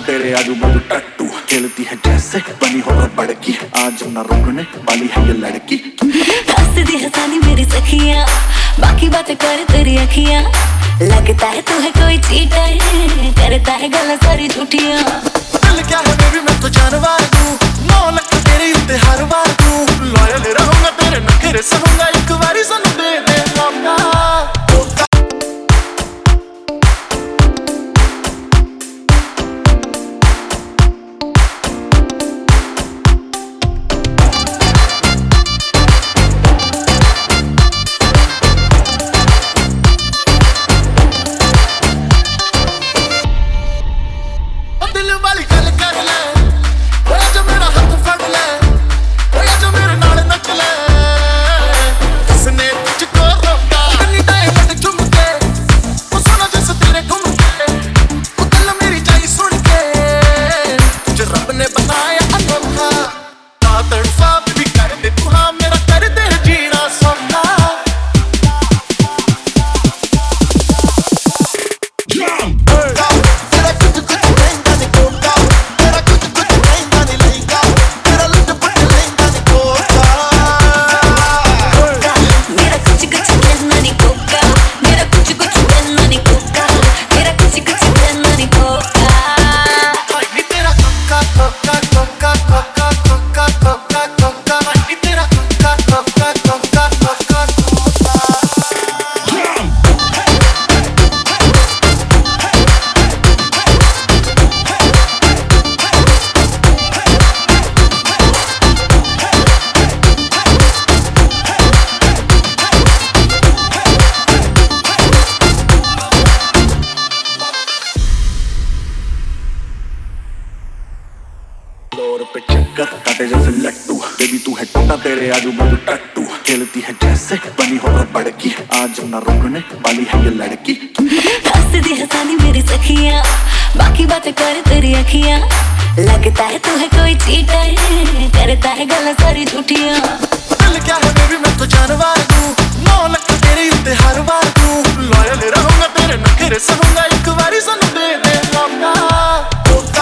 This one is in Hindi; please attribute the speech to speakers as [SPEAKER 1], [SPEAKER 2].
[SPEAKER 1] तेरे आजू बाजू टट्टू खेलती है जैसे बनी हो रबड़ की, आज न रुकने वाली है ये लड़की।
[SPEAKER 2] हंसती हंसानी मेरी सखियां, बाकी बातें कर तेरी अखियां, लगता है तू है कोई चीटर, करता है गला सारी झूठियां।
[SPEAKER 3] दिल क्या है बेबी मैं तो जानवर हूँ, 9 लाख तेरे उत्ते हर बार तू लॉयल रहूंगा, तेरे नखरे सहूंगा, एक बारी सानू दे दे मौका। दिल वाली गल कर ले, ओए जो मेरा हाथ फड़ ले, ओए जो मेरे नाल नच ले, किसने तुझको रोका? इतनी डायमंड झुमके, वो सोना जैसे तेरे घूम के, वो दिल मेरी चाही सुन के, तुझे रब ने बनाया अनोखा, ना तड़फा भी कर दे तू, हाँ मेरा कर दे जीना सौखा।
[SPEAKER 1] फ्लोर पे चक्कर काटे जैसे लट्टू, बेबी तू है टोटा तेरे आजू बाजू टट्टू खेलती है जैसे बनी हो रबड़ की, आज न रुकने वाली है ये लड़की।
[SPEAKER 2] हंसती हंसानी मेरी सखियां, बाकी बातें कर तेरी अखियां, लगता है तू है कोई चीटर, करता है गला सारी झूठियां।
[SPEAKER 3] दिल क्या है बेबी